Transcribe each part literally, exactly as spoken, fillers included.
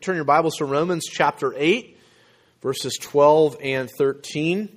turn your Bibles to Romans chapter eight, verses twelve and thirteen.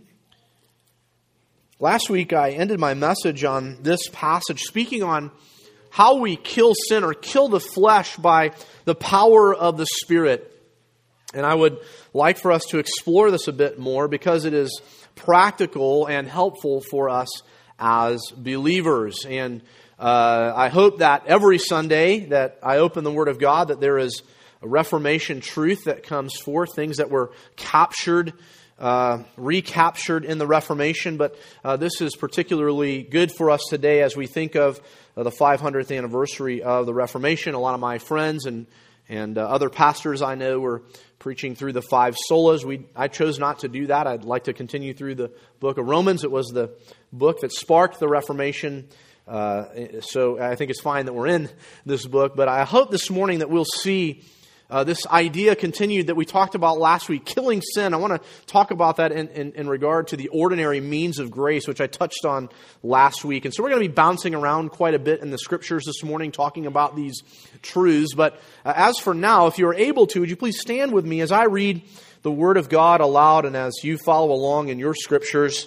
Last week I ended my message on this passage, speaking on how we kill sin or kill the flesh by the power of the Spirit. And I would like for us to explore this a bit more because it is practical and helpful for us as believers. And uh, I hope that every Sunday that I open the Word of God, that there is a Reformation truth that comes forth, things that were captured, uh, recaptured in the Reformation. But uh, this is particularly good for us today as we think of uh, the five hundredth anniversary of the Reformation. A lot of my friends and and uh, other pastors I know were preaching through the five solas. We I chose not to do that. I'd like to continue through the book of Romans. It was the book that sparked the Reformation. Uh, so I think it's fine that we're in this book. But I hope this morning that we'll see Uh, this idea continued that we talked about last week, killing sin. I want to talk about that in, in, in regard to the ordinary means of grace, which I touched on last week. And so we're going to be bouncing around quite a bit in the Scriptures this morning, talking about these truths. But uh, as for now, if you're able to, would you please stand with me as I read the Word of God aloud and as you follow along in your Scriptures.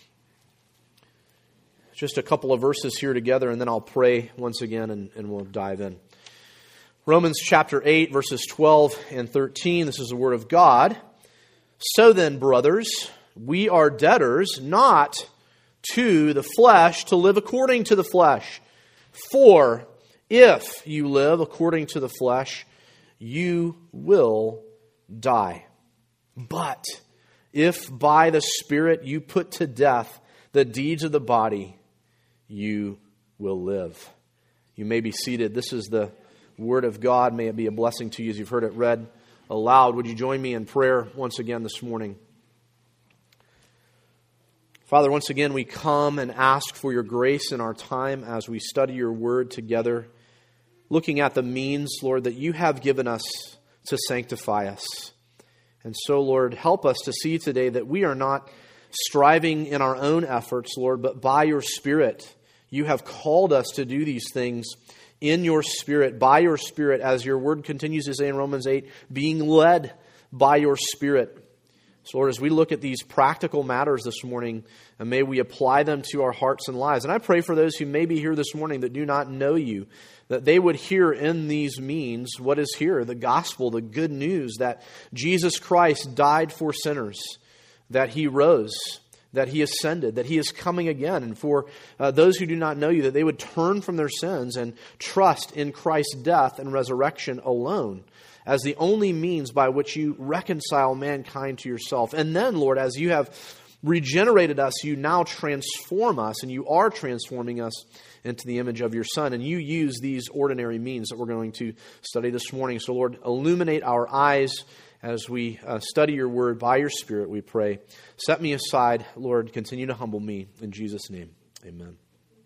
Just a couple of verses here together, and then I'll pray once again, and, and we'll dive in. Romans chapter eight, verses twelve and thirteen, this is the Word of God. So then, brothers, we are debtors not to the flesh to live according to the flesh. For if you live according to the flesh, you will die. But if by the Spirit you put to death the deeds of the body, you will live. You may be seated. This is the Word of God. May it be a blessing to you as you've heard it read aloud. Would you join me in prayer once again this morning? Father, once again we come and ask for your grace in our time as we study your Word together, looking at the means, Lord, that you have given us to sanctify us. And so, Lord, help us to see today that we are not striving in our own efforts, Lord, but by your Spirit. You have called us to do these things in your Spirit, by your Spirit, as your Word continues to say in Romans eight, being led by your Spirit. So, Lord, as we look at these practical matters this morning, and may we apply them to our hearts and lives. And I pray for those who may be here this morning that do not know you, that they would hear in these means what is here, the gospel, the good news that Jesus Christ died for sinners, that he rose, that he ascended, that he is coming again. And for uh, those who do not know you, that they would turn from their sins and trust in Christ's death and resurrection alone as the only means by which you reconcile mankind to yourself. And then, Lord, as you have regenerated us, you now transform us, and you are transforming us into the image of your Son. And you use these ordinary means that we're going to study this morning. So, Lord, illuminate our eyes as we uh, study your word by your Spirit, we pray. Set me aside, Lord. Continue to humble me. In Jesus' name, amen.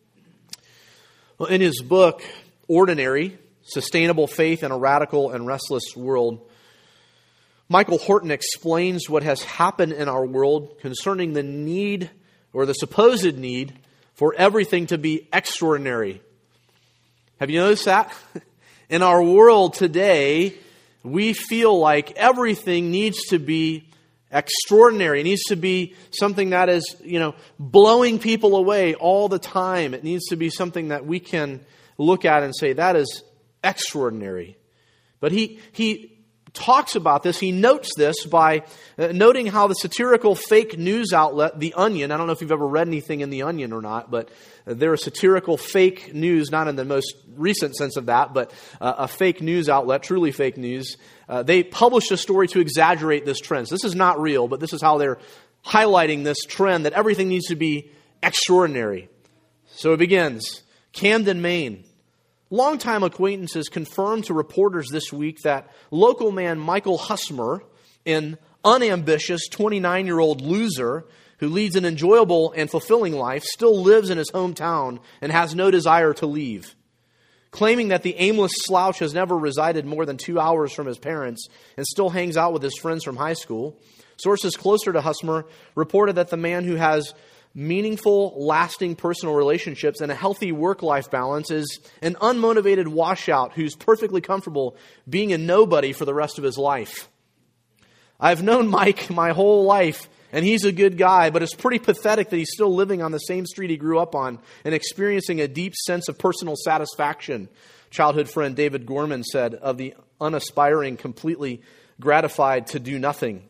Well, in his book, Ordinary, Sustainable Faith in a Radical and Restless World, Michael Horton explains what has happened in our world concerning the need, or the supposed need, for everything to be extraordinary. Have you noticed that? In our world today, we feel like everything needs to be extraordinary. It needs to be something that is, you know, blowing people away all the time. It needs to be something that we can look at and say, that is extraordinary. But he he talks about this, he notes this by uh, noting how the satirical fake news outlet, The Onion, I don't know if you've ever read anything in The Onion or not, but uh, they're a satirical fake news, not in the most recent sense of that, but uh, a fake news outlet, truly fake news. Uh, they published a story to exaggerate this trend. So this is not real, but this is how they're highlighting this trend that everything needs to be extraordinary. So it begins, Camden, Maine. Longtime acquaintances confirmed to reporters this week that local man Michael Husmer, an unambitious twenty-nine-year-old loser who leads an enjoyable and fulfilling life, still lives in his hometown and has no desire to leave. Claiming that the aimless slouch has never resided more than two hours from his parents and still hangs out with his friends from high school, sources closer to Husmer reported that the man who has meaningful, lasting personal relationships and a healthy work-life balance is an unmotivated washout who's perfectly comfortable being a nobody for the rest of his life. I've known Mike my whole life, and he's a good guy, but it's pretty pathetic that he's still living on the same street he grew up on and experiencing a deep sense of personal satisfaction. Childhood friend David Gorman said of the unaspiring, completely gratified to do nothing.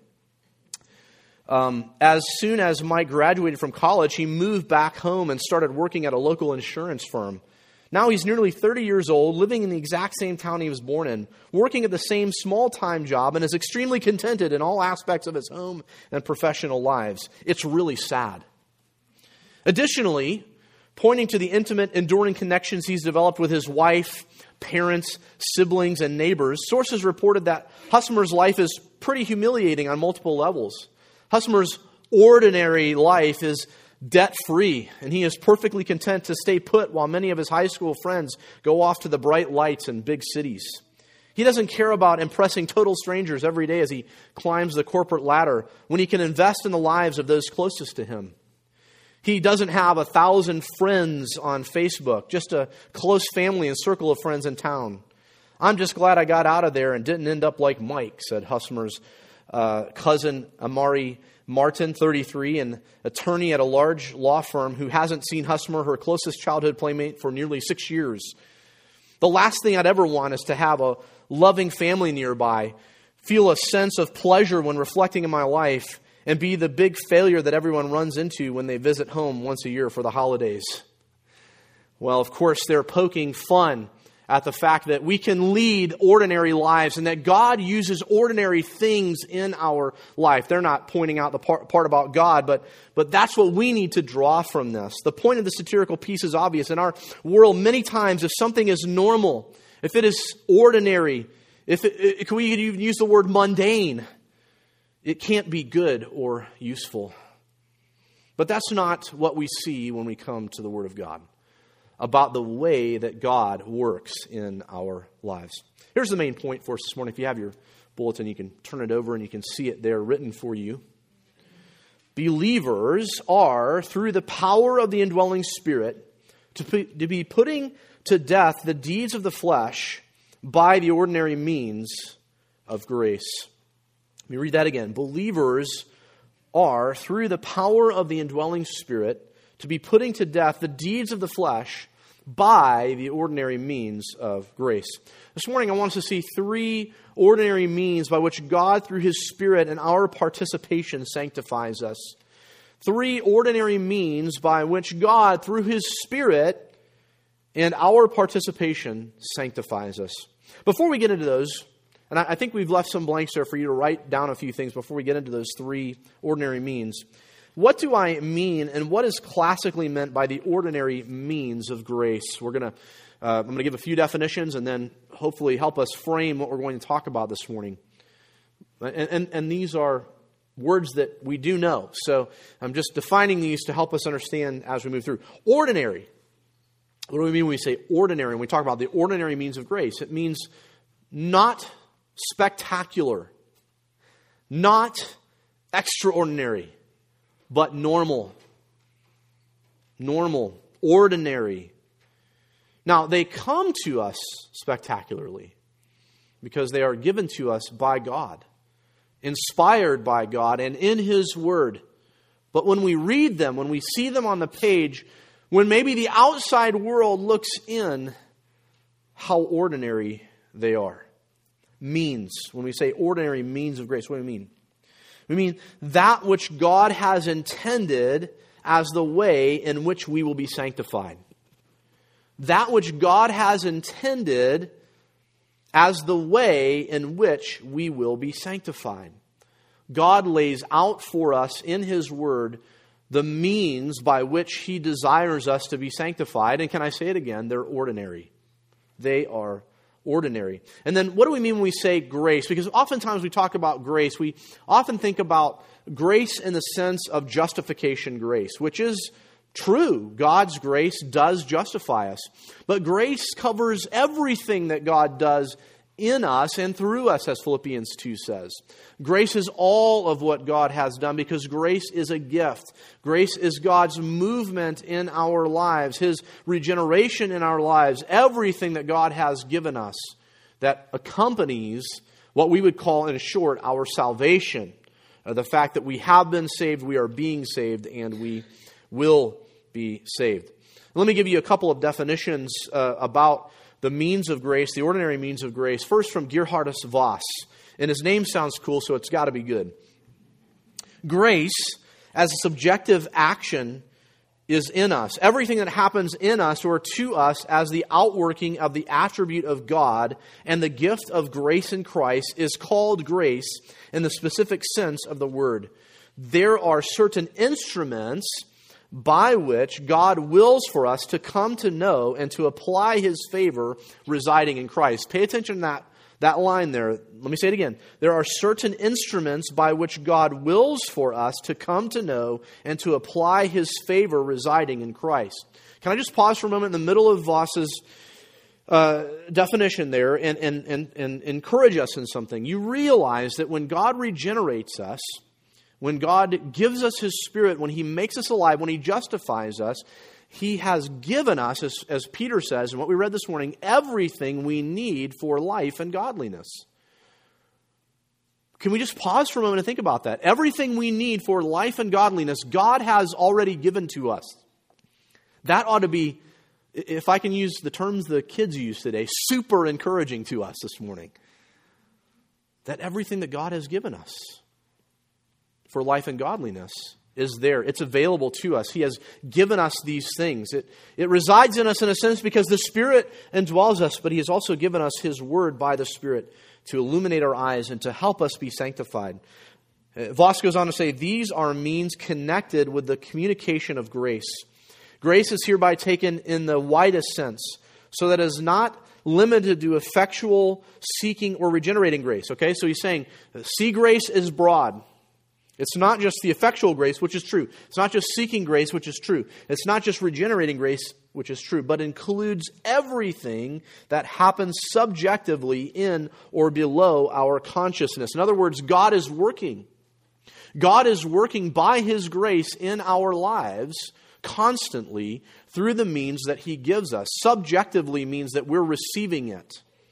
Um, as soon as Mike graduated from college, he moved back home and started working at a local insurance firm. Now he's nearly thirty years old, living in the exact same town he was born in, working at the same small-time job, and is extremely contented in all aspects of his home and professional lives. It's really sad. Additionally, pointing to the intimate, enduring connections he's developed with his wife, parents, siblings, and neighbors, sources reported that Husmer's life is pretty humiliating on multiple levels. Husmer's ordinary life is debt-free, and he is perfectly content to stay put while many of his high school friends go off to the bright lights in big cities. He doesn't care about impressing total strangers every day as he climbs the corporate ladder when he can invest in the lives of those closest to him. He doesn't have a thousand friends on Facebook, just a close family and circle of friends in town. I'm just glad I got out of there and didn't end up like Mike, said Husmer's uh, cousin Amari Martin, thirty-three, an attorney at a large law firm who hasn't seen Husmer, her closest childhood playmate, for nearly six years. The last thing I'd ever want is to have a loving family nearby, feel a sense of pleasure when reflecting in my life, and be the big failure that everyone runs into when they visit home once a year for the holidays. Well, of course, they're poking fun at the fact that we can lead ordinary lives and that God uses ordinary things in our life. They're not pointing out the part, part about God, but, but that's what we need to draw from this. The point of the satirical piece is obvious. In our world, many times, if something is normal, if it is ordinary, if it, it, can we even use the word mundane, it can't be good or useful. But that's not what we see when we come to the Word of God, about the way that God works in our lives. Here's the main point for us this morning. If you have your bulletin, you can turn it over and you can see it there written for you. Believers are, through the power of the indwelling Spirit, to, put, to be putting to death the deeds of the flesh by the ordinary means of grace. Let me read that again. Believers are, through the power of the indwelling Spirit, to be putting to death the deeds of the flesh by the ordinary means of grace. This morning I want us to see three ordinary means by which God, through His Spirit and our participation, sanctifies us. Three ordinary means by which God, through His Spirit and our participation, sanctifies us. Before we get into those, and I think we've left some blanks there for you to write down a few things before we get into those three ordinary means. What do I mean, and what is classically meant by the ordinary means of grace? We're gonna, uh, I'm going to give a few definitions, and then hopefully help us frame what we're going to talk about this morning. And, and, and these are words that we do know, so I'm just defining these to help us understand as we move through. Ordinary. What do we mean when we say ordinary? When we talk about the ordinary means of grace, it means not spectacular, not extraordinary, but normal. Normal. Ordinary. Now, they come to us spectacularly because they are given to us by God, inspired by God and in His Word. But when we read them, when we see them on the page, when maybe the outside world looks in, how ordinary they are. Means. When we say ordinary means of grace, what do we mean? We mean that which God has intended as the way in which we will be sanctified. That which God has intended as the way in which we will be sanctified. God lays out for us in His Word the means by which He desires us to be sanctified. And can I say it again? They're ordinary. They are ordinary. And then what do we mean when we say grace? Because oftentimes we talk about grace, we often think about grace in the sense of justification grace, which is true. God's grace does justify us. But grace covers everything that God does in us and through us, as Philippians two says. Grace is all of what God has done because grace is a gift. Grace is God's movement in our lives, His regeneration in our lives, everything that God has given us that accompanies what we would call, in short, our salvation. Uh, the fact that we have been saved, we are being saved, and we will be saved. Let me give you a couple of definitions uh, about the means of grace, the ordinary means of grace. First, from Gerhardus Voss. And his name sounds cool, so it's got to be good. Grace, as a subjective action, is in us. Everything that happens in us or to us as the outworking of the attribute of God and the gift of grace in Christ is called grace in the specific sense of the word. There are certain instruments by which God wills for us to come to know and to apply His favor residing in Christ. Pay attention to that, that line there. Let me say it again. There are certain instruments by which God wills for us to come to know and to apply His favor residing in Christ. Can I just pause for a moment in the middle of Voss's uh, definition there and, and, and, and encourage us in something? You realize that when God regenerates us, when God gives us His Spirit, when He makes us alive, when He justifies us, He has given us, as, as Peter says, and what we read this morning, everything we need for life and godliness. Can we just pause for a moment and think about that? Everything we need for life and godliness, God has already given to us. That ought to be, if I can use the terms the kids use today, super encouraging to us this morning. That everything that God has given us for life and godliness is there. It's available to us. He has given us these things. It, it resides in us in a sense because the Spirit indwells us, but He has also given us His Word by the Spirit to illuminate our eyes and to help us be sanctified. Voss goes on to say, these are means connected with the communication of grace. Grace is hereby taken in the widest sense, so that it is not limited to effectual seeking or regenerating grace. Okay, so he's saying, see, grace is broad. It's not just the effectual grace, which is true. It's not just seeking grace, which is true. It's not just regenerating grace, which is true, but includes everything that happens subjectively in or below our consciousness. In other words, God is working. God is working by His grace in our lives constantly through the means that He gives us. Subjectively means that we're receiving it.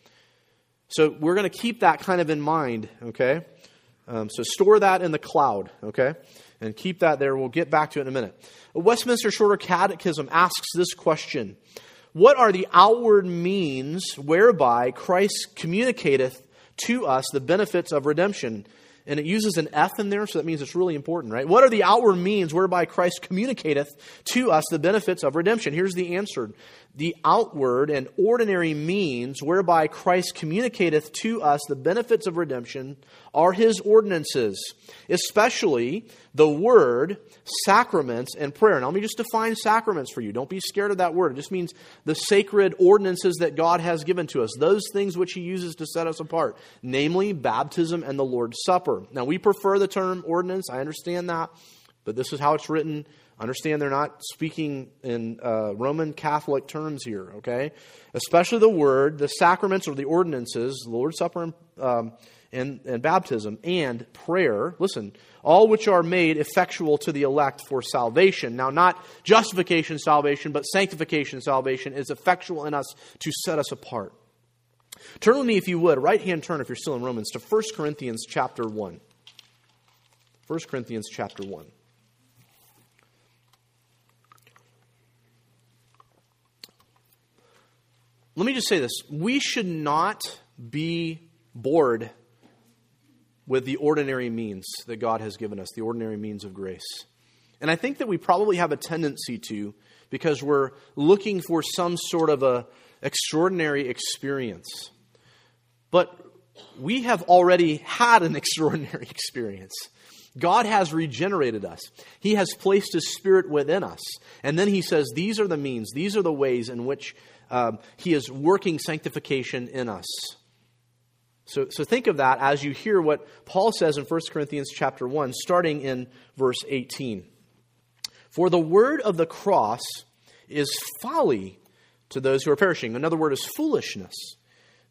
So we're going to keep that kind of in mind, okay? Um, so store that in the cloud, okay? And keep that there. We'll get back to it in a minute. A Westminster Shorter Catechism asks this question. What are the outward means whereby Christ communicateth to us the benefits of redemption? And it uses an F in there, so that means it's really important, right? What are the outward means whereby Christ communicateth to us the benefits of redemption? Here's the answer. The outward and ordinary means whereby Christ communicateth to us the benefits of redemption are His ordinances, especially the Word, sacraments, and prayer. Now let me just define sacraments for you. Don't be scared of that word. It just means the sacred ordinances that God has given to us, those things which He uses to set us apart, namely baptism and the Lord's Supper. Now we prefer the term ordinance, I understand that, but this is how it's written. Understand they're not speaking in uh, Roman Catholic terms here, okay? Especially the Word, the sacraments or the ordinances, the Lord's Supper and, um, and, and baptism, and prayer. Listen, all which are made effectual to the elect for salvation. Now, not justification salvation, but sanctification salvation is effectual in us to set us apart. Turn with me, if you would, right-hand turn if you're still in Romans, to First Corinthians chapter one. First Corinthians chapter one. Let me just say this. We should not be bored with the ordinary means that God has given us, the ordinary means of grace. And I think that we probably have a tendency to, because we're looking for some sort of a extraordinary experience. But we have already had an extraordinary experience. God has regenerated us. He has placed His Spirit within us. And then He says, these are the means, these are the ways in which um, He is working sanctification in us. So, so think of that as you hear what Paul says in First Corinthians chapter one, starting in verse eighteen. For the word of the cross is folly to those who are perishing. Another word is foolishness.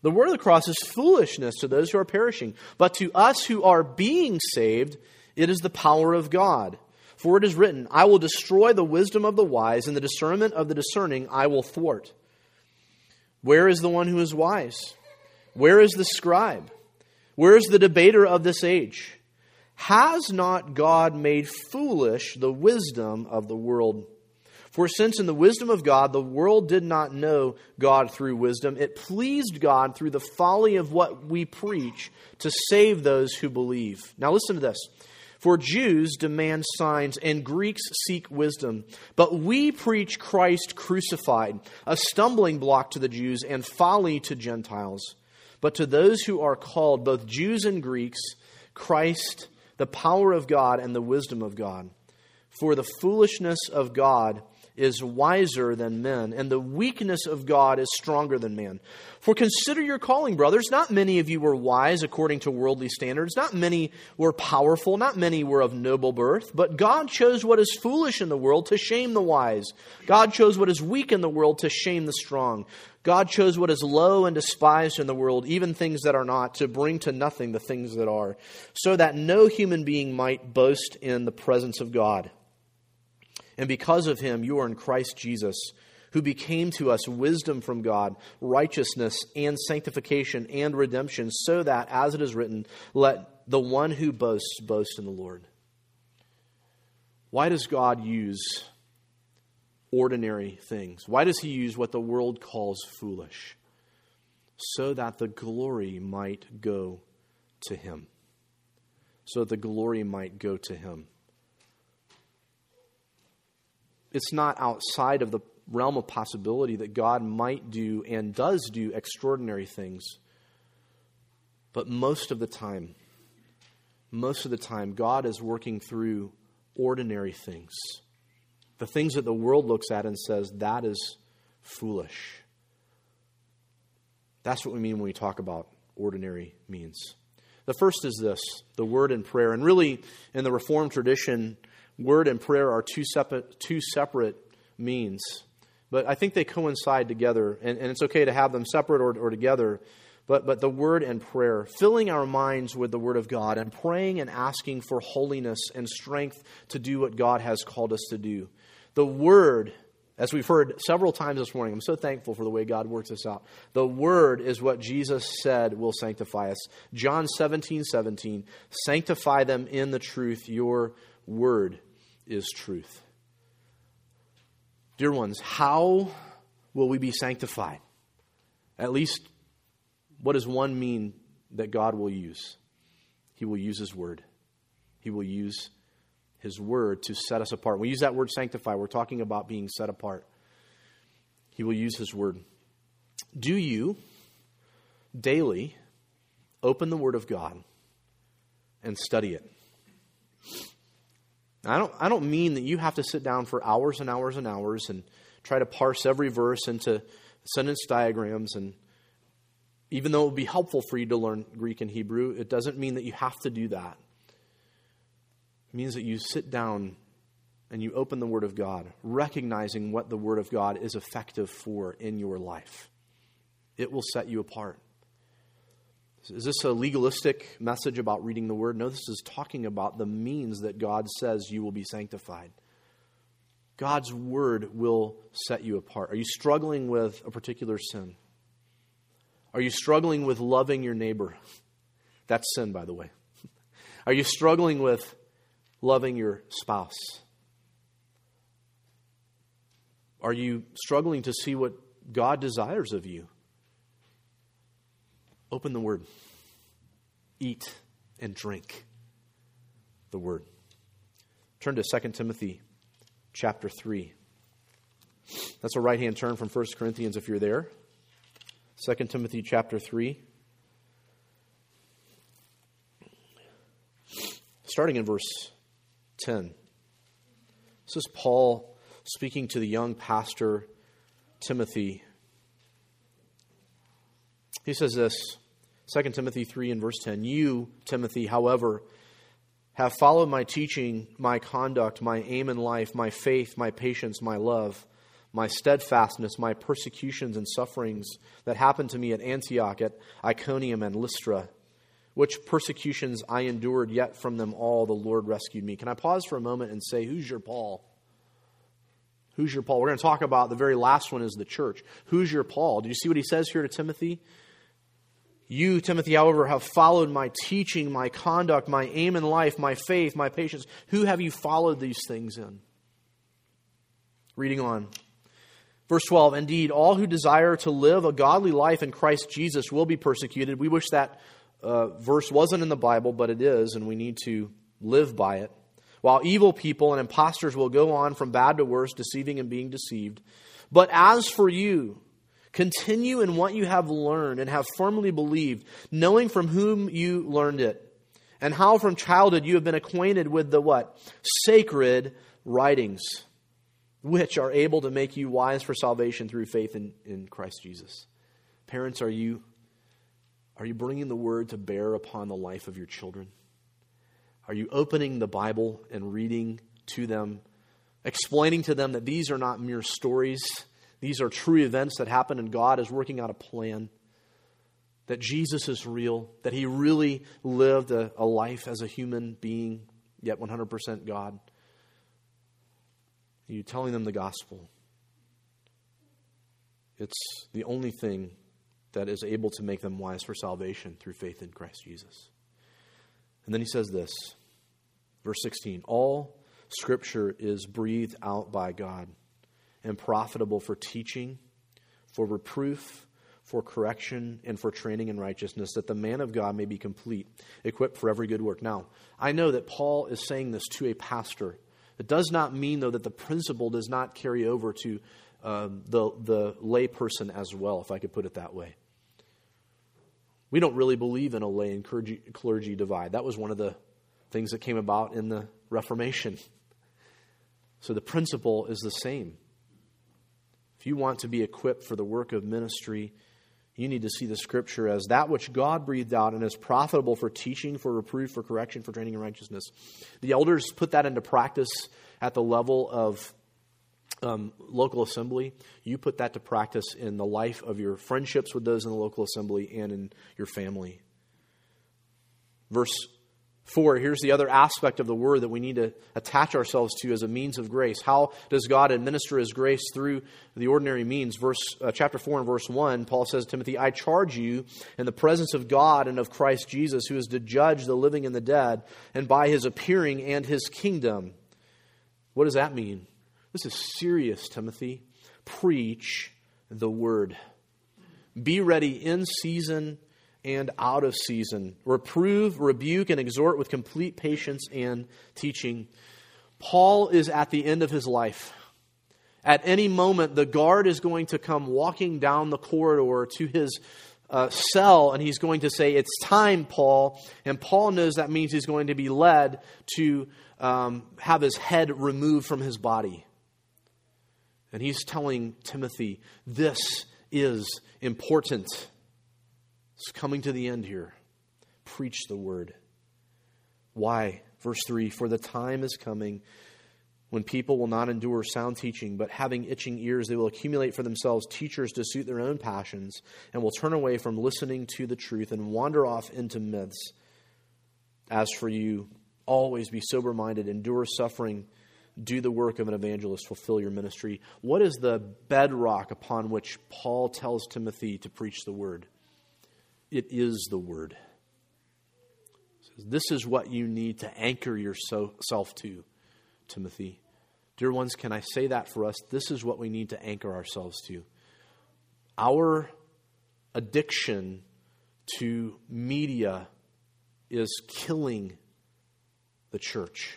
The word of the cross is foolishness to those who are perishing, but to us who are being saved, it is the power of God. For it is written, I will destroy the wisdom of the wise, and the discernment of the discerning I will thwart. Where is the one who is wise? Where is the scribe? Where is the debater of this age? Has not God made foolish the wisdom of the world? For since in the wisdom of God the world did not know God through wisdom, it pleased God through the folly of what we preach to save those who believe. Now listen to this. For Jews demand signs and Greeks seek wisdom, but we preach Christ crucified, a stumbling block to the Jews and folly to Gentiles. But to those who are called, both Jews and Greeks, Christ, the power of God and the wisdom of God. For the foolishness of God is wiser than men, and the weakness of God is stronger than man. For consider your calling, brothers. Not many of you were wise according to worldly standards. Not many were powerful. Not many were of noble birth. But God chose what is foolish in the world to shame the wise. God chose what is weak in the world to shame the strong. God chose what is low and despised in the world, even things that are not, to bring to nothing the things that are, so that no human being might boast in the presence of God. And because of him, you are in Christ Jesus, who became to us wisdom from God, righteousness and sanctification and redemption, so that, as it is written, let the one who boasts boast in the Lord. Why does God use ordinary things? Why does he use what the world calls foolish? So that the glory might go to him. So that the glory might go to him. It's not outside of the realm of possibility that God might do and does do extraordinary things. But most of the time, most of the time, God is working through ordinary things. The things that the world looks at and says, that is foolish. That's what we mean when we talk about ordinary means. The first is this, the word and prayer. And really, in the Reformed tradition, word and prayer are two separate, two separate means. But I think they coincide together, and, and it's okay to have them separate or, or together. But, but the word and prayer, filling our minds with the word of God and praying and asking for holiness and strength to do what God has called us to do. The word, as we've heard several times this morning, I'm so thankful for the way God works this out. The word is what Jesus said will sanctify us. John seventeen seventeen, sanctify them in the truth. Your word is truth. Dear ones, how will we be sanctified? At least, what does one mean that God will use? He will use his word. He will use his word to set us apart. When we use that word sanctify, we're talking about being set apart. He will use his word. Do you daily open the word of God and study it? I don't, I don't mean that you have to sit down for hours and hours and hours and try to parse every verse into sentence diagrams. And even though it would be helpful for you to learn Greek and Hebrew, it doesn't mean that you have to do that. It means that you sit down and you open the Word of God, recognizing what the Word of God is effective for in your life. It will set you apart. Is this a legalistic message about reading the Word? No, this is talking about the means that God says you will be sanctified. God's Word will set you apart. Are you struggling with a particular sin? Are you struggling with loving your neighbor? That's sin, by the way. Are you struggling with loving your spouse? Are you struggling to see what God desires of you? Open the Word. Eat and drink the Word. Turn to Second Timothy chapter three. That's a right-hand turn from First Corinthians if you're there. Second Timothy chapter three. Starting in verse ten. This is Paul speaking to the young pastor Timothy. He says this, Second Timothy three and verse ten. You, Timothy, however, have followed my teaching, my conduct, my aim in life, my faith, my patience, my love, my steadfastness, my persecutions and sufferings that happened to me at Antioch, at Iconium and Lystra, which persecutions I endured, yet from them all the Lord rescued me. Can I pause for a moment and say, who's your Paul? Who's your Paul? We're going to talk about the very last one is the church. Who's your Paul? Do you see what he says here to Timothy? You, Timothy, however, have followed my teaching, my conduct, my aim in life, my faith, my patience. Who have you followed these things in? Reading on. Verse twelve, indeed, all who desire to live a godly life in Christ Jesus will be persecuted. We wish that uh, verse wasn't in the Bible, but it is, and we need to live by it. While evil people and impostors will go on from bad to worse, deceiving and being deceived. But as for you, continue in what you have learned and have firmly believed, knowing from whom you learned it, and how from childhood you have been acquainted with the what? Sacred writings, which are able to make you wise for salvation through faith in, in Christ Jesus. Parents, are you, are you bringing the word to bear upon the life of your children? Are you opening the Bible and reading to them, explaining to them that these are not mere stories? These are true events that happen, and God is working out a plan, that Jesus is real, that he really lived a, a life as a human being, yet one hundred percent God. Are you telling them the gospel? It's the only thing that is able to make them wise for salvation through faith in Christ Jesus. And then he says this, verse sixteen, all Scripture is breathed out by God and profitable for teaching, for reproof, for correction, and for training in righteousness, that the man of God may be complete, equipped for every good work. Now, I know that Paul is saying this to a pastor. It does not mean, though, that the principle does not carry over to um, the, the lay person as well, if I could put it that way. We don't really believe in a lay and clergy, clergy divide. That was one of the things that came about in the Reformation. So the principle is the same. If you want to be equipped for the work of ministry, you need to see the Scripture as that which God breathed out and is profitable for teaching, for reproof, for correction, for training in righteousness. The elders put that into practice at the level of Um, local assembly. You put that to practice in the life of your friendships with those in the local assembly and in your family. Verse four, here's the other aspect of the word that we need to attach ourselves to as a means of grace. How does God administer his grace through the ordinary means? Verse uh, chapter four and verse one, Paul says to Timothy, I charge you in the presence of God and of Christ Jesus, who is to judge the living and the dead, and by his appearing and his kingdom. What does that mean? This is serious, Timothy. Preach the word. Be ready in season and out of season. Reprove, rebuke, and exhort with complete patience and teaching. Paul is at the end of his life. At any moment, the guard is going to come walking down the corridor to his uh, cell, and he's going to say, it's time, Paul. And Paul knows that means he's going to be led to um, have his head removed from his body. And he's telling Timothy, this is important. It's coming to the end here. Preach the word. Why? Verse three, for the time is coming when people will not endure sound teaching, but having itching ears, they will accumulate for themselves teachers to suit their own passions, and will turn away from listening to the truth and wander off into myths. As for you, always be sober-minded, endure suffering, do the work of an evangelist, fulfill your ministry. What is the bedrock upon which Paul tells Timothy to preach the word? It is the word. This is what you need to anchor yourself to, Timothy. Dear ones, can I say that for us? This is what we need to anchor ourselves to. Our addiction to media is killing the church.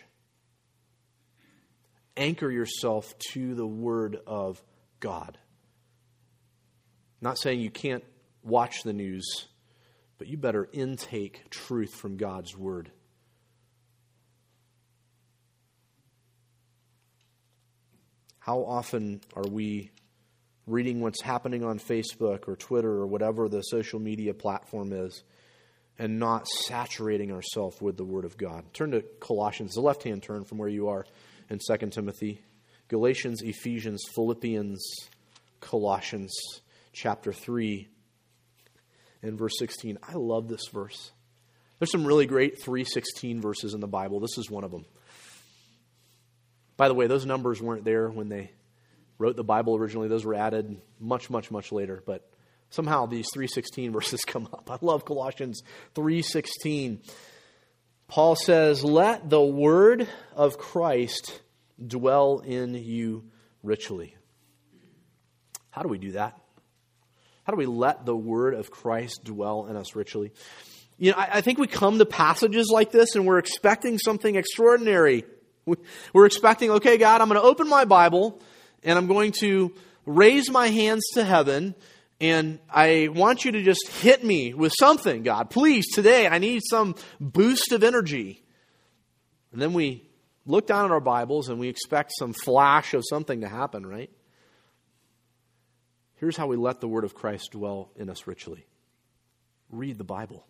Anchor yourself to the Word of God. I'm not saying you can't watch the news, but you better intake truth from God's Word. How often are we reading what's happening on Facebook or Twitter or whatever the social media platform is and not saturating ourselves with the Word of God? Turn to Colossians, the left-hand turn from where you are in Second Timothy. Galatians, Ephesians, Philippians, Colossians, chapter three, and verse sixteen. I love this verse. There's some really great three sixteen verses in the Bible. This is one of them. By the way, those numbers weren't there when they wrote the Bible originally. Those were added much, much, much later. But somehow these three sixteen verses come up. I love Colossians three sixteen. Paul says, "Let the word of Christ dwell in you richly." How do we do that? How do we let the word of Christ dwell in us richly? You know, I, I think we come to passages like this and we're expecting something extraordinary. We're expecting, okay, God, I'm going to open my Bible and I'm going to raise my hands to heaven and I want you to just hit me with something, God. Please, today I need some boost of energy. And then we look down at our Bibles and we expect some flash of something to happen, right? Here's how we let the word of Christ dwell in us richly. Read the Bible.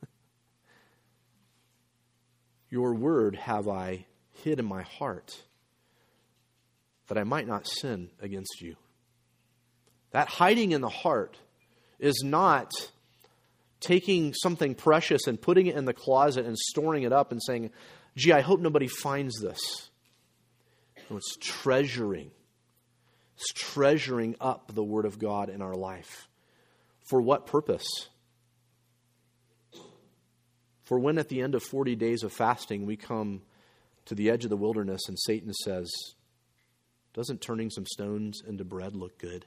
Your word have I hid in my heart, that I might not sin against you. That hiding in the heart is not taking something precious and putting it in the closet and storing it up and saying, gee, I hope nobody finds this. No, it's treasuring. It's treasuring up the Word of God in our life. For what purpose? For when at the end of forty days of fasting we come to the edge of the wilderness and Satan says, doesn't turning some stones into bread look good?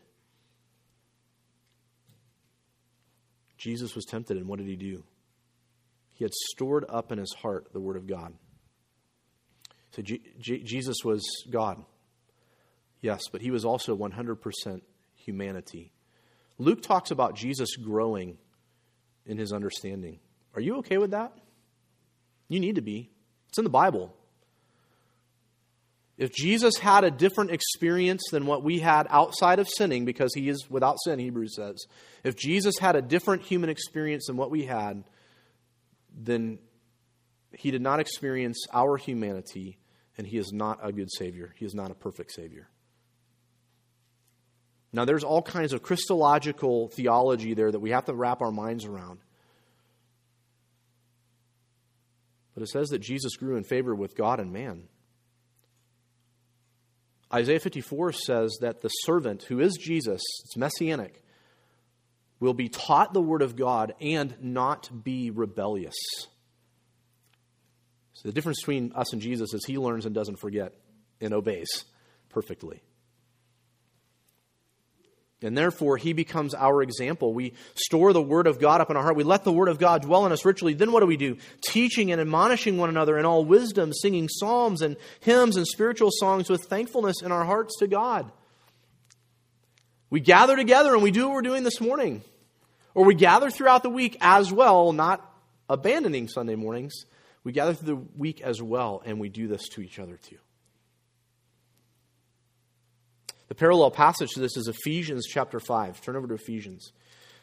Jesus was tempted, and what did he do? He had stored up in his heart the Word of God. So G- G- Jesus was God. Yes, but he was also one hundred percent humanity. Luke talks about Jesus growing in his understanding. Are you okay with that? You need to be. It's in the Bible. If Jesus had a different experience than what we had outside of sinning, because he is without sin, Hebrews says, if Jesus had a different human experience than what we had, then he did not experience our humanity, and he is not a good Savior. He is not a perfect Savior. Now, there's all kinds of Christological theology there that we have to wrap our minds around. But it says that Jesus grew in favor with God and man. Isaiah fifty-four says that the servant, who is Jesus, it's messianic, will be taught the word of God and not be rebellious. So the difference between us and Jesus is he learns and doesn't forget and obeys perfectly. And therefore, he becomes our example. We store the Word of God up in our heart. We let the Word of God dwell in us richly. Then what do we do? Teaching and admonishing one another in all wisdom, singing psalms and hymns and spiritual songs with thankfulness in our hearts to God. We gather together and we do what we're doing this morning. Or we gather throughout the week as well, not abandoning Sunday mornings. We gather through the week as well, and we do this to each other too. The parallel passage to this is Ephesians chapter five. Turn over to Ephesians.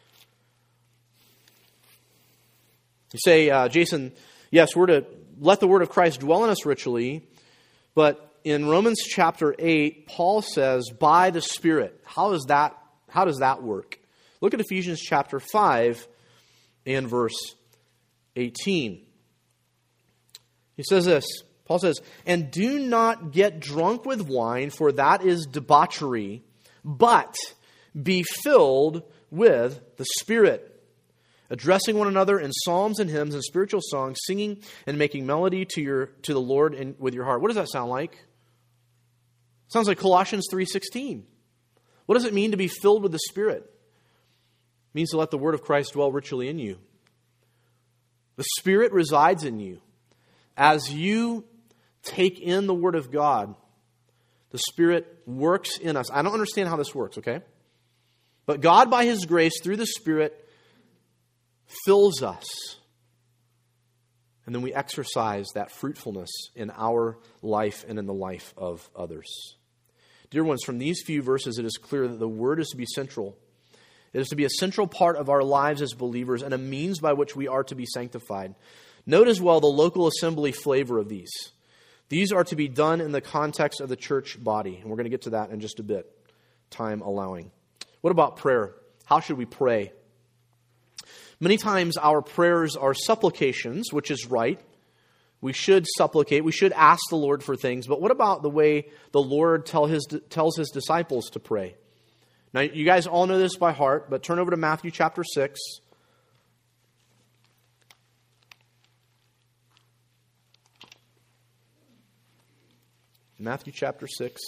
You say, uh, Jason, yes, we're to let the word of Christ dwell in us richly, but in Romans chapter eight, Paul says, by the Spirit. How is that, how does that work? Look at Ephesians chapter five and verse eighteen. He says this. Paul says, and do not get drunk with wine, for that is debauchery, but be filled with the Spirit, addressing one another in psalms and hymns and spiritual songs, singing and making melody to your to the Lord in, with your heart. What does that sound like? It sounds like Colossians three sixteen. What does it mean to be filled with the Spirit? It means to let the word of Christ dwell richly in you. The Spirit resides in you. As you take in the Word of God, the Spirit works in us. I don't understand how this works, okay? But God, by His grace, through the Spirit, fills us. And then we exercise that fruitfulness in our life and in the life of others. Dear ones, from these few verses, it is clear that the Word is to be central. It is to be a central part of our lives as believers and a means by which we are to be sanctified. Note as well the local assembly flavor of these. These are to be done in the context of the church body. And we're going to get to that in just a bit, time allowing. What about prayer? How should we pray? Many times our prayers are supplications, which is right. We should supplicate. We should ask the Lord for things. But what about the way the Lord tell his, tells his disciples to pray? Now, you guys all know this by heart, but turn over to Matthew chapter six. Matthew chapter six.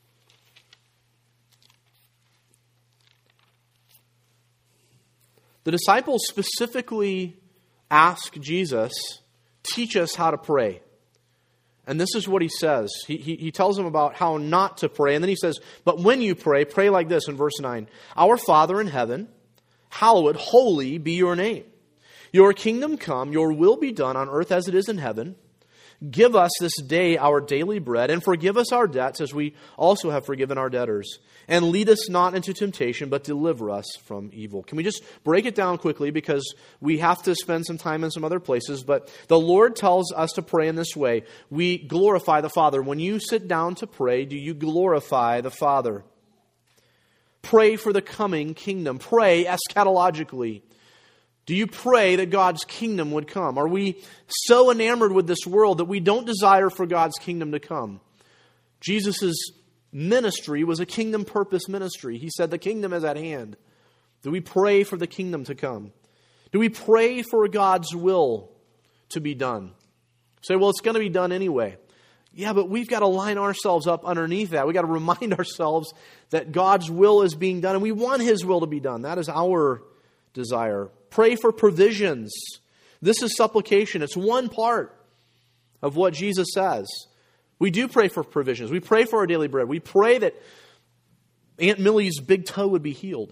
The disciples specifically ask Jesus, teach us how to pray. And this is what he says. He, he, he tells them about how not to pray. And then he says, but when you pray, pray like this in verse nine. Our Father in heaven, hallowed, holy be your name. Your kingdom come, your will be done on earth as it is in heaven. Give us this day our daily bread, and forgive us our debts as we also have forgiven our debtors. And lead us not into temptation, but deliver us from evil. Can we just break it down quickly, because we have to spend some time in some other places. But the Lord tells us to pray in this way. We glorify the Father. When you sit down to pray, do you glorify the Father? Pray for the coming kingdom. Pray eschatologically. Do you pray that God's kingdom would come? Are we so enamored with this world that we don't desire for God's kingdom to come? Jesus' ministry was a kingdom purpose ministry. He said the kingdom is at hand. Do we pray for the kingdom to come? Do we pray for God's will to be done? Say, well, it's going to be done anyway. Yeah, but we've got to line ourselves up underneath that. We've got to remind ourselves that God's will is being done, and we want His will to be done. That is our desire. Pray for provisions. This is supplication. It's one part of what Jesus says. We do pray for provisions. We pray for our daily bread. We pray that Aunt Millie's big toe would be healed.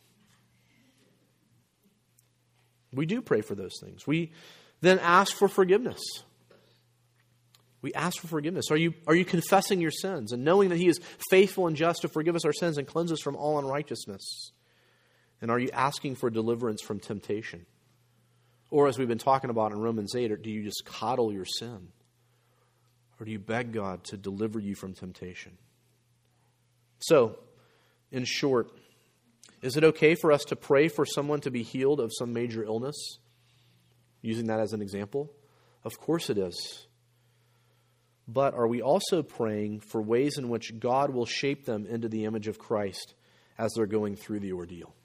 We do pray for those things. We then ask for forgiveness. We ask for forgiveness. Are you, are you confessing your sins and knowing that He is faithful and just to forgive us our sins and cleanse us from all unrighteousness? And are you asking for deliverance from temptation? Or, as we've been talking about in Romans eight, do you just coddle your sin? Or do you beg God to deliver you from temptation? So, in short, is it okay for us to pray for someone to be healed of some major illness? Using that as an example? Of course it is. But are we also praying for ways in which God will shape them into the image of Christ as they're going through the ordeal?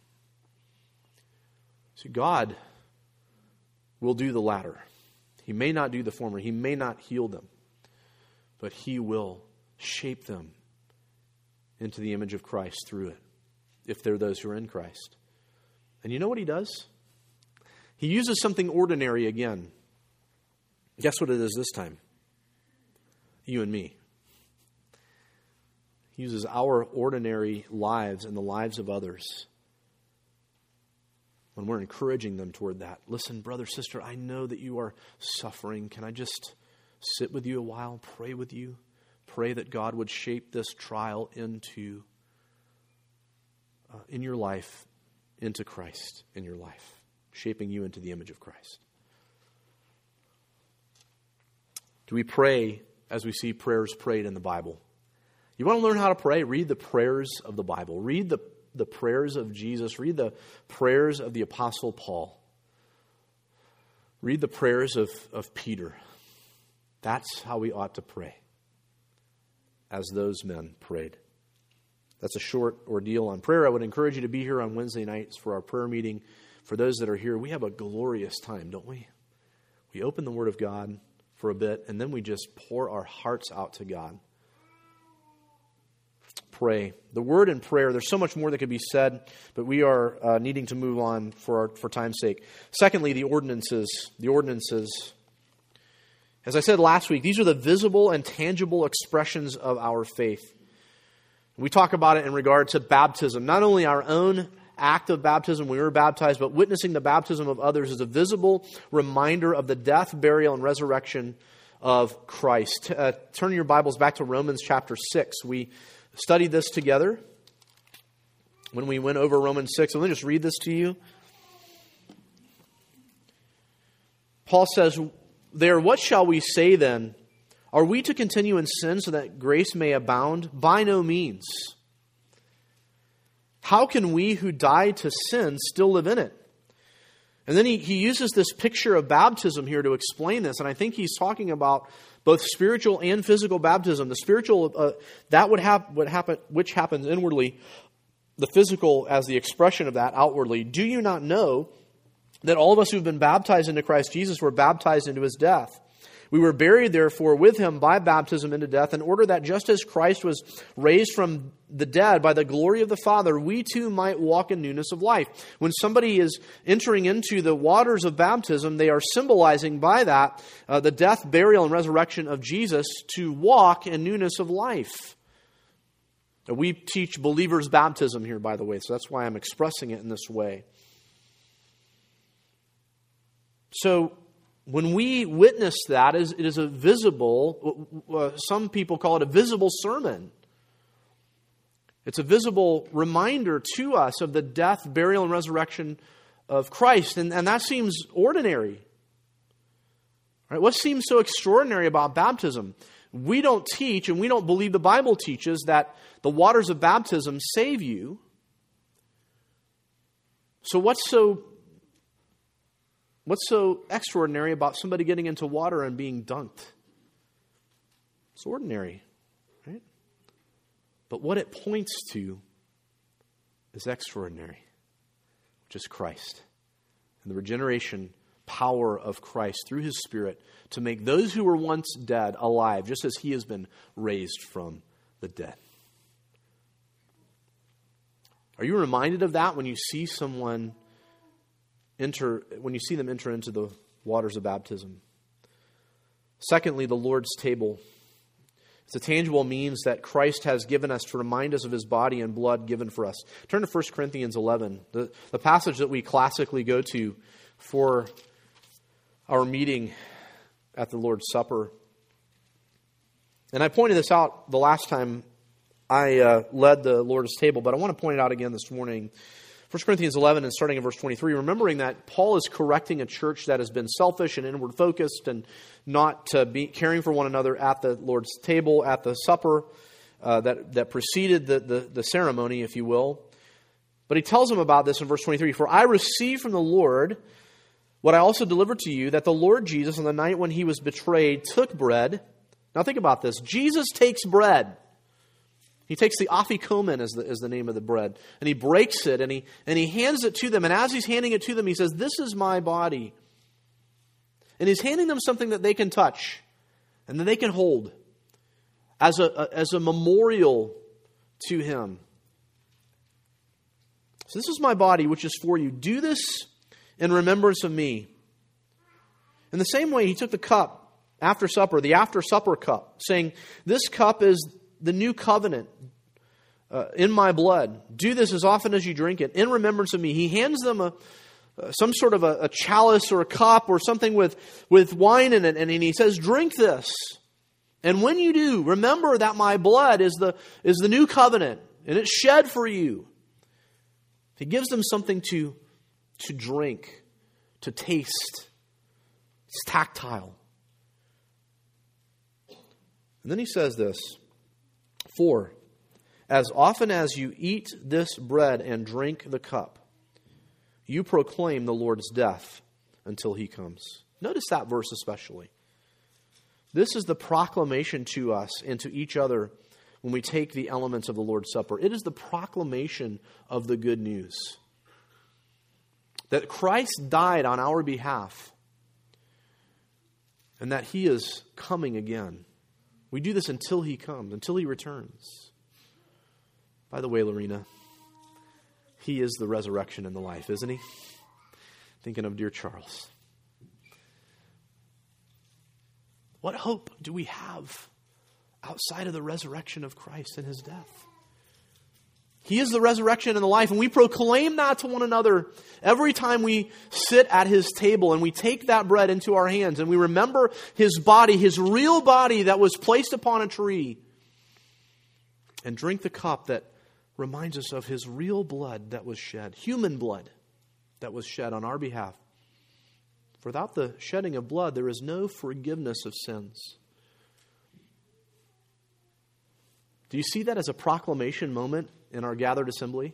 See, God will do the latter. He may not do the former. He may not heal them. But He will shape them into the image of Christ through it, if they're those who are in Christ. And you know what He does? He uses something ordinary again. Guess what it is this time? You and me. He uses our ordinary lives and the lives of others when we're encouraging them toward that. Listen, brother, sister, I know that you are suffering. Can I just sit with you a while, pray with you? Pray that God would shape this trial into, uh, in your life, into Christ in your life, shaping you into the image of Christ. Do we pray as we see prayers prayed in the Bible? You want to learn how to pray? Read the prayers of the Bible. Read the the prayers of Jesus. Read the prayers of the Apostle Paul. Read the prayers of, of Peter. That's how we ought to pray, as those men prayed. That's a short ordeal on prayer. I would encourage you to be here on Wednesday nights for our prayer meeting. For those that are here, we have a glorious time, don't we? We open the Word of God for a bit, and then we just pour our hearts out to God. Pray. The word and prayer, there's so much more that could be said, but we are uh, needing to move on for our, for time's sake. Secondly, the ordinances. The ordinances. As I said last week, these are the visible and tangible expressions of our faith. We talk about it in regard to baptism. Not only our own act of baptism when we were baptized, but witnessing the baptism of others is a visible reminder of the death, burial, and resurrection of Christ. Uh, turn your Bibles back to Romans chapter six. We studied this together when we went over Romans six. Let me just read this to you. Paul says there, what shall we say then? Are we to continue in sin so that grace may abound? By no means. How can we who died to sin still live in it? And then he, he uses this picture of baptism here to explain this. And I think he's talking about both spiritual and physical baptism. The spiritual, uh, that would have what happen, which happens inwardly. The physical as the expression of that outwardly. Do you not know that all of us who have been baptized into Christ Jesus were baptized into his death? We were buried, therefore, with him by baptism into death, in order that just as Christ was raised from the dead by the glory of the Father, we too might walk in newness of life. When somebody is entering into the waters of baptism, they are symbolizing by that uh, the death, burial, and resurrection of Jesus to walk in newness of life. Now, we teach believers' baptism here, by the way, so that's why I'm expressing it in this way. So, when we witness that, it is a visible, uh, some people call it a visible sermon. It's a visible reminder to us of the death, burial, and resurrection of Christ. And, and that seems ordinary. Right? What seems so extraordinary about baptism? We don't teach, and we don't believe the Bible teaches, that the waters of baptism save you. So what's so What's so extraordinary about somebody getting into water and being dunked? It's ordinary, right? But what it points to is extraordinary, which is Christ and the regeneration power of Christ through his Spirit to make those who were once dead alive, just as he has been raised from the dead. Are you reminded of that when you see someone enter, when you see them enter into the waters of baptism? Secondly, the Lord's table. It's a tangible means that Christ has given us to remind us of his body and blood given for us. Turn to First Corinthians eleven, the, the passage that we classically go to for our meeting at the Lord's Supper. And I pointed this out the last time I uh, led the Lord's table, but I want to point it out again this morning. First Corinthians eleven and starting in verse twenty-three, remembering that Paul is correcting a church that has been selfish and inward focused and not uh, be caring for one another at the Lord's table, at the supper uh, that, that preceded the, the, the ceremony, if you will. But he tells them about this in verse twenty-three. For I received from the Lord what I also delivered to you, that the Lord Jesus, on the night when he was betrayed, took bread. Now think about this. Jesus takes bread. He takes the afikomen as the, as the name of the bread, and he breaks it, and he, and he hands it to them. And as he's handing it to them, he says, this is my body. And he's handing them something that they can touch and that they can hold as a, a, as a memorial to him. So this is my body, which is for you. Do this in remembrance of me. In the same way, he took the cup after supper, the after supper cup, saying, this cup is the new covenant uh, in my blood. Do this as often as you drink it in remembrance of me. He hands them a uh, some sort of a, a chalice or a cup or something with, with wine in it, and, and he says, drink this. And when you do, remember that my blood is the is the new covenant, and it's shed for you. He gives them something to, to drink, to taste. It's tactile. And then he says this, for as often as you eat this bread and drink the cup, you proclaim the Lord's death until he comes. Notice that verse especially. This is the proclamation to us and to each other when we take the elements of the Lord's Supper. It is the proclamation of the good news that Christ died on our behalf and that he is coming again. We do this until he comes, until he returns. By the way, Lorena, he is the resurrection and the life, isn't he? Thinking of dear Charles. What hope do we have outside of the resurrection of Christ and his death? He is the resurrection and the life, and we proclaim that to one another every time we sit at his table and we take that bread into our hands and we remember his body, his real body that was placed upon a tree, and drink the cup that reminds us of his real blood that was shed, human blood that was shed on our behalf. For without the shedding of blood, there is no forgiveness of sins. Do you see that as a proclamation moment in our gathered assembly?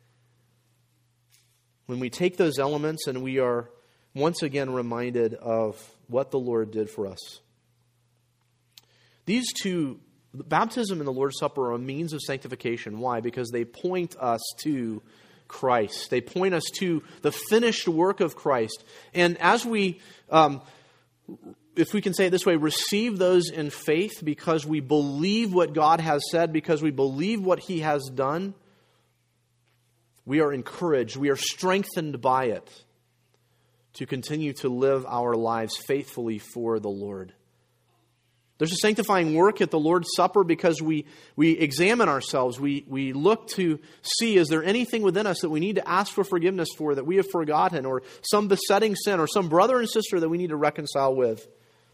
When we take those elements and we are once again reminded of what the Lord did for us. These two, baptism and the Lord's Supper, are a means of sanctification. Why? Because they point us to Christ. They point us to the finished work of Christ. And as we, um, if we can say it this way, receive those in faith because we believe what God has said, because we believe what He has done, we are encouraged, we are strengthened by it to continue to live our lives faithfully for the Lord. There's a sanctifying work at the Lord's Supper because we, we examine ourselves. We, we look to see, is there anything within us that we need to ask for forgiveness for that we have forgotten, or some besetting sin, or some brother and sister that we need to reconcile with.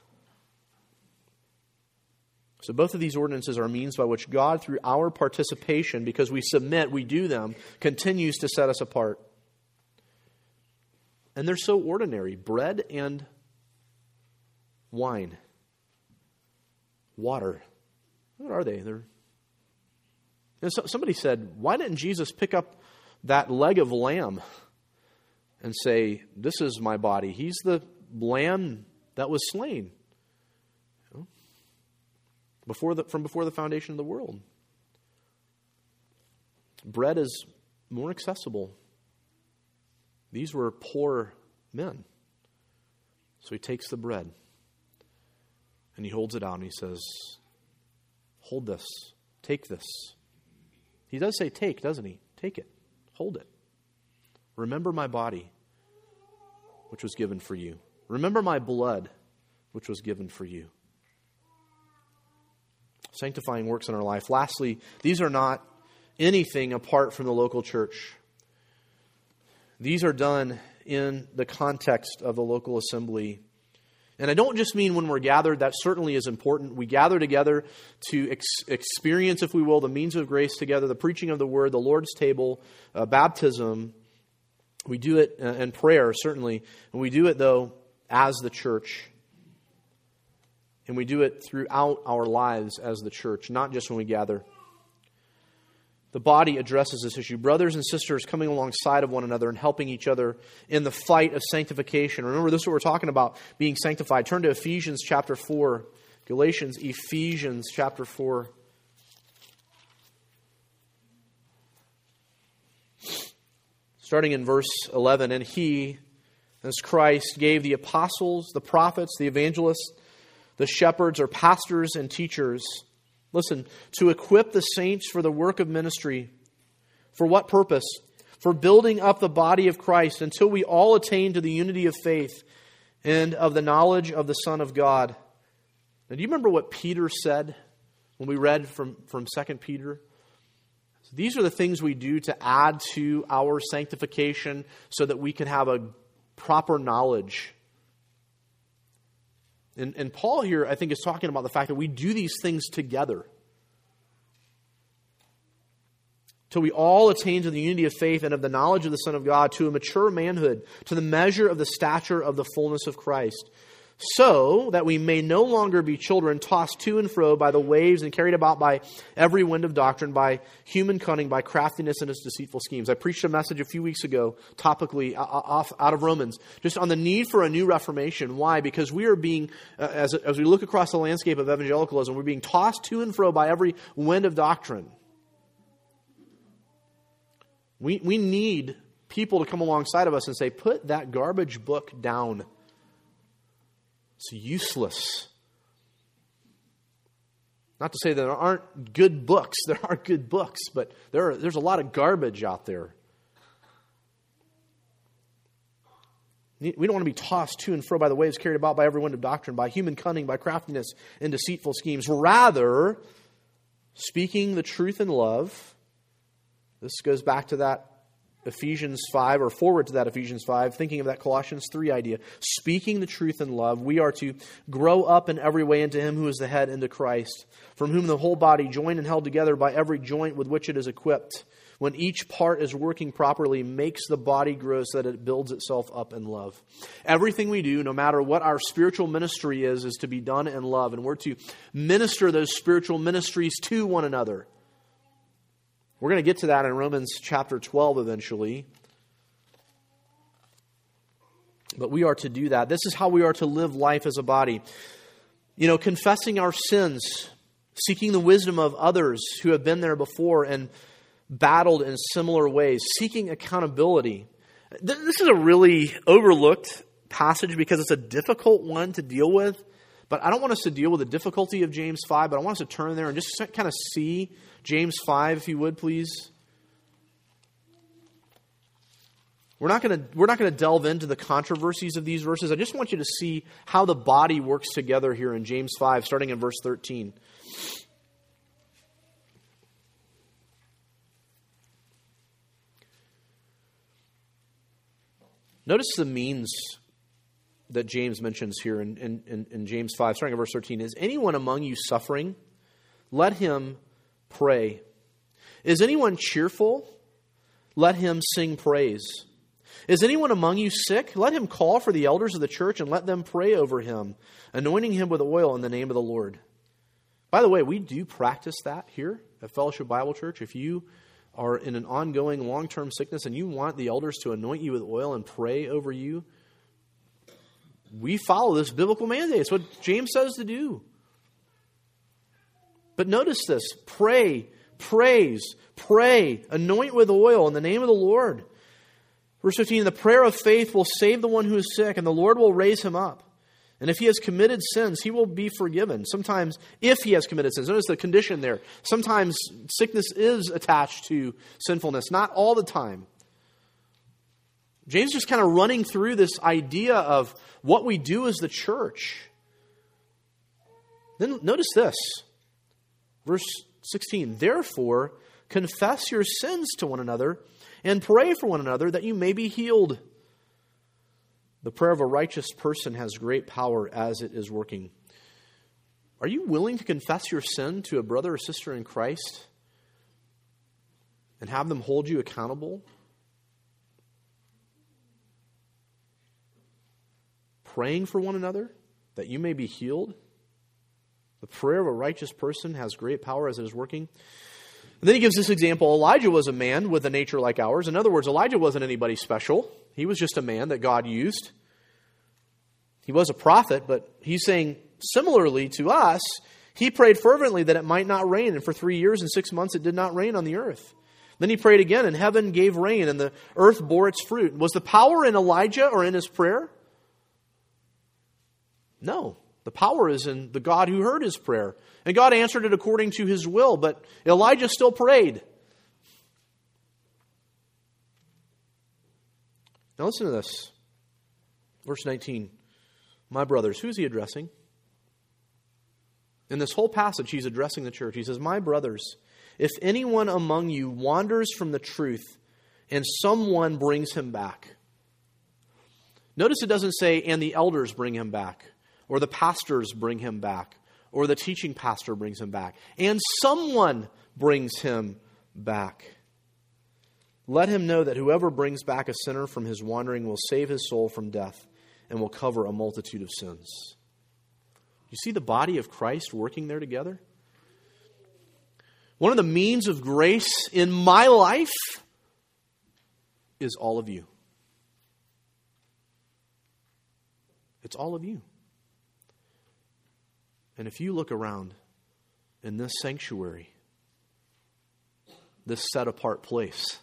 So both of these ordinances are means by which God, through our participation, because we submit, we do them, continues to set us apart. And they're so ordinary. Bread and wine. Water. What are they? They're. You know, so, somebody said, why didn't Jesus pick up that leg of lamb and say, this is my body? He's the lamb that was slain. You know, before the, from before the foundation of the world. Bread is more accessible. These were poor men. So he takes the bread. And he holds it out and he says, hold this. Take this. He does say take, doesn't he? Take it. Hold it. Remember my body, which was given for you. Remember my blood, which was given for you. Sanctifying works in our life. Lastly, these are not anything apart from the local church. These are done in the context of the local assembly. And I don't just mean when we're gathered. That certainly is important. We gather together to ex- experience, if we will, the means of grace together, the preaching of the word, the Lord's table, uh, baptism. We do it uh, in prayer, certainly. And we do it, though, as the church. And we do it throughout our lives as the church, not just when we gather. The body addresses this issue. Brothers and sisters coming alongside of one another and helping each other in the fight of sanctification. Remember, this is what we're talking about, being sanctified. Turn to Ephesians chapter four. Galatians, Ephesians chapter four. Starting in verse eleven. And He, as Christ, gave the apostles, the prophets, the evangelists, the shepherds or pastors and teachers, listen, to equip the saints for the work of ministry. For what purpose? For building up the body of Christ until we all attain to the unity of faith and of the knowledge of the Son of God. Now, do you remember what Peter said when we read from, from Second Peter? These are the things we do to add to our sanctification so that we can have a proper knowledge. And, and Paul here, I think, is talking about the fact that we do these things together. Till we all attain to the unity of faith and of the knowledge of the Son of God, to a mature manhood, to the measure of the stature of the fullness of Christ. So that we may no longer be children tossed to and fro by the waves and carried about by every wind of doctrine, by human cunning, by craftiness and its deceitful schemes. I preached a message a few weeks ago, topically, off out of Romans, just on the need for a new reformation. Why? Because we are being, uh, as, as we look across the landscape of evangelicalism, we're being tossed to and fro by every wind of doctrine. We, we need people to come alongside of us and say, put that garbage book down. It's useless. Not to say that there aren't good books. There are good books, but there are, there's a lot of garbage out there. We don't want to be tossed to and fro by the waves, carried about by every wind of doctrine, by human cunning, by craftiness, and deceitful schemes. Rather, speaking the truth in love. This goes back to that Ephesians five, or forward to that Ephesians five, thinking of that Colossians three idea. Speaking the truth in love, we are to grow up in every way into Him who is the head, into Christ, from whom the whole body, joined and held together by every joint with which it is equipped, when each part is working properly, makes the body grow so that it builds itself up in love. Everything we do, no matter what our spiritual ministry is, is to be done in love. And we're to minister those spiritual ministries to one another. We're going to get to that in Romans chapter twelve eventually. But we are to do that. This is how we are to live life as a body. You know, confessing our sins, seeking the wisdom of others who have been there before and battled in similar ways, seeking accountability. This is a really overlooked passage because it's a difficult one to deal with. But I don't want us to deal with the difficulty of James five, but I want us to turn there and just kind of see James five, if you would, please. We're not going to we're not going to delve into the controversies of these verses. I just want you to see how the body works together here in James five, starting in verse thirteen. Notice the means that James mentions here in, in, in James five, starting in verse thirteen. Is anyone among you suffering? Let him pray. Is anyone cheerful? Let him sing praise. Is anyone among you sick? Let him call for the elders of the church and let them pray over him, anointing him with oil in the name of the Lord. By the way, we do practice that here at Fellowship Bible Church. If you are in an ongoing long-term sickness and you want the elders to anoint you with oil and pray over you, we follow this biblical mandate. It's what James says to do. But notice this. Pray, praise, pray, anoint with oil in the name of the Lord. Verse fifteen, the prayer of faith will save the one who is sick, and the Lord will raise him up. And if he has committed sins, he will be forgiven. Sometimes, if he has committed sins, notice the condition there. Sometimes sickness is attached to sinfulness, not all the time. James is just kind of running through this idea of what we do as the church. Then notice this. Verse sixteen, therefore, confess your sins to one another and pray for one another that you may be healed. The prayer of a righteous person has great power as it is working. Are you willing to confess your sin to a brother or sister in Christ and have them hold you accountable? Praying for one another that you may be healed. The prayer of a righteous person has great power as it is working. And then he gives this example. Elijah was a man with a nature like ours. In other words, Elijah wasn't anybody special. He was just a man that God used. He was a prophet, but he's saying similarly to us, he prayed fervently that it might not rain. And for three years and six months it did not rain on the earth. Then he prayed again, and heaven gave rain, and the earth bore its fruit. Was the power in Elijah or in his prayer? No. The power is in the God who heard his prayer. And God answered it according to his will, but Elijah still prayed. Now listen to this. Verse nineteen. My brothers, who is he addressing? In this whole passage, he's addressing the church. He says, my brothers, if anyone among you wanders from the truth and someone brings him back. Notice it doesn't say, and the elders bring him back, or the pastors bring him back, or the teaching pastor brings him back, and someone brings him back. Let him know that whoever brings back a sinner from his wandering will save his soul from death and will cover a multitude of sins. You see the body of Christ working there together? One of the means of grace in my life is all of you. It's all of you. And if you look around in this sanctuary, this set-apart place,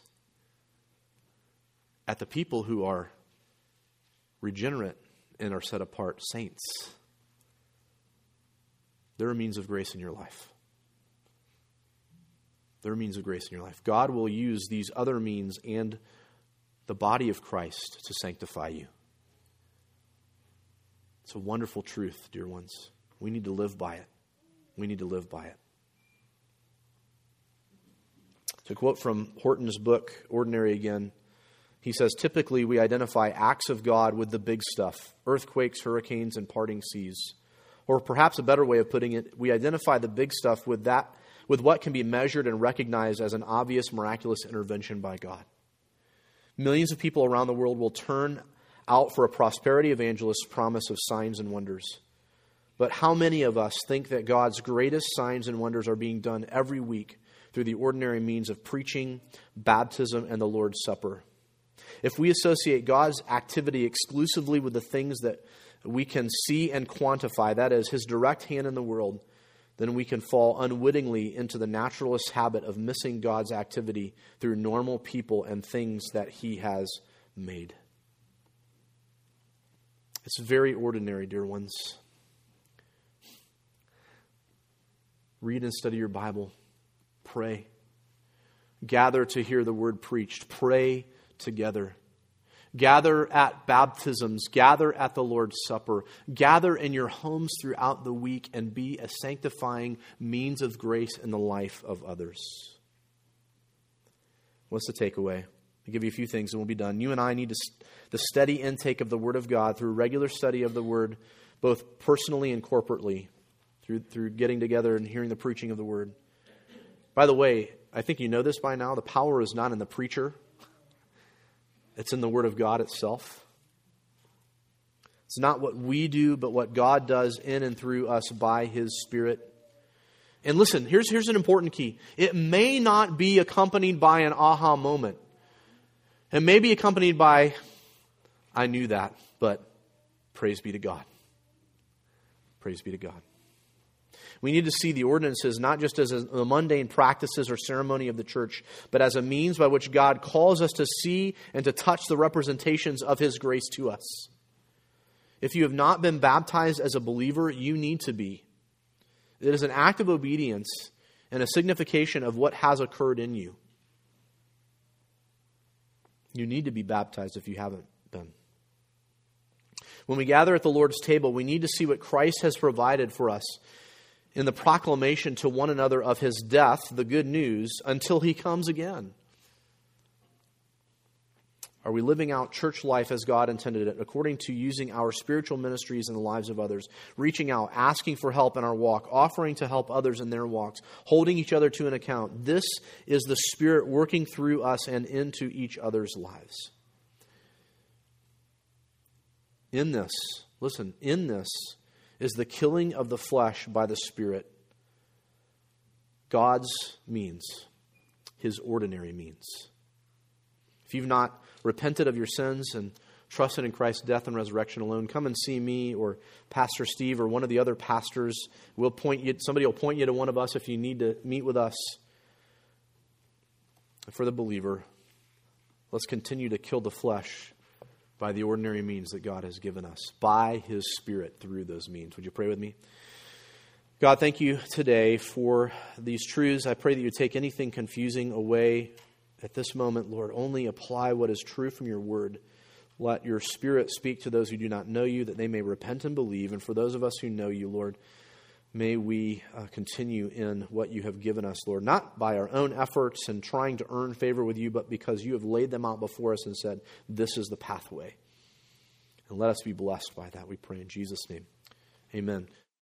at the people who are regenerate and are set apart saints, there are means of grace in your life. There are means of grace in your life. God will use these other means and the body of Christ to sanctify you. It's a wonderful truth, dear ones. We need to live by it. We need to live by it. To quote from Horton's book, Ordinary Again, he says, typically we identify acts of God with the big stuff, earthquakes, hurricanes, and parting seas. Or perhaps a better way of putting it, we identify the big stuff with that with what can be measured and recognized as an obvious, miraculous intervention by God. Millions of people around the world will turn out for a prosperity evangelist's promise of signs and wonders. But how many of us think that God's greatest signs and wonders are being done every week through the ordinary means of preaching, baptism, and the Lord's Supper? If we associate God's activity exclusively with the things that we can see and quantify, that is, His direct hand in the world, then we can fall unwittingly into the naturalist habit of missing God's activity through normal people and things that He has made. It's very ordinary, dear ones. Read and study your Bible. Pray. Gather to hear the word preached. Pray together. Gather at baptisms. Gather at the Lord's Supper. Gather in your homes throughout the week and be a sanctifying means of grace in the life of others. What's the takeaway? I'll give you a few things and we'll be done. You and I need to, the steady intake of the Word of God through regular study of the Word, both personally and corporately, through, through getting together and hearing the preaching of the Word. By the way, I think you know this by now. The power is not in the preacher. It's in the Word of God itself. It's not what we do, but what God does in and through us by His Spirit. And listen, here's, here's an important key. It may not be accompanied by an aha moment. It may be accompanied by, I knew that, but praise be to God. Praise be to God. We need to see the ordinances not just as a mundane practices or ceremony of the church, but as a means by which God calls us to see and to touch the representations of His grace to us. If you have not been baptized as a believer, you need to be. It is an act of obedience and a signification of what has occurred in you. You need to be baptized if you haven't been. When we gather at the Lord's table, we need to see what Christ has provided for us in the proclamation to one another of His death, the good news, until He comes again. Are we living out church life as God intended it, according to using our spiritual ministries in the lives of others, reaching out, asking for help in our walk, offering to help others in their walks, holding each other to an account? This is the Spirit working through us and into each other's lives. In this, listen, in this is the killing of the flesh by the Spirit. God's means, His ordinary means. If you've not repented of your sins and trusted in Christ's death and resurrection alone, come and see me or Pastor Steve or one of the other pastors. We'll point you, somebody will point you to one of us if you need to meet with us. For the believer, let's continue to kill the flesh by the ordinary means that God has given us, by His Spirit through those means. Would you pray with me? God, thank you today for these truths. I pray that you take anything confusing away at this moment, Lord. Only apply what is true from your word. Let your Spirit speak to those who do not know you, that they may repent and believe. And for those of us who know you, Lord, may we uh, continue in what you have given us, Lord, not by our own efforts and trying to earn favor with you, but because you have laid them out before us and said, this is the pathway. And let us be blessed by that, we pray in Jesus' name. Amen.